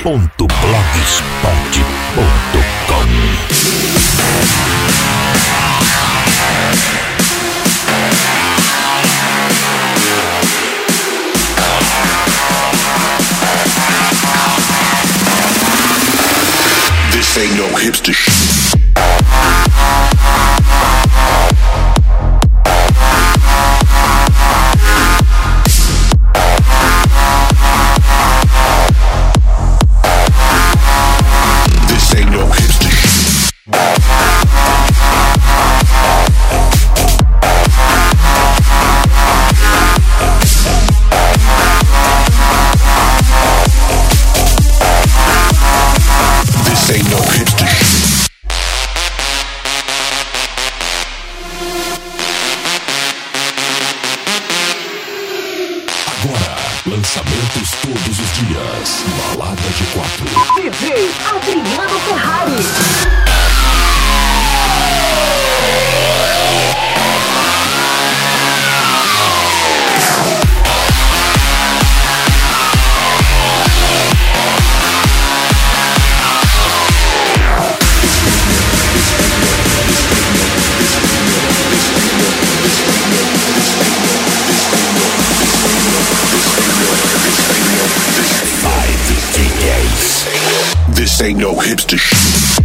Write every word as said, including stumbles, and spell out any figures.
ponto blogspot ponto com. This ain't no hipster shit. This ain't no hipster shit. This ain't no hipster shit. Agora, lançamentos todos os dias. Balada G quatro. D J Adriano Ferrari. Five D Js. This ain't no hipster shit.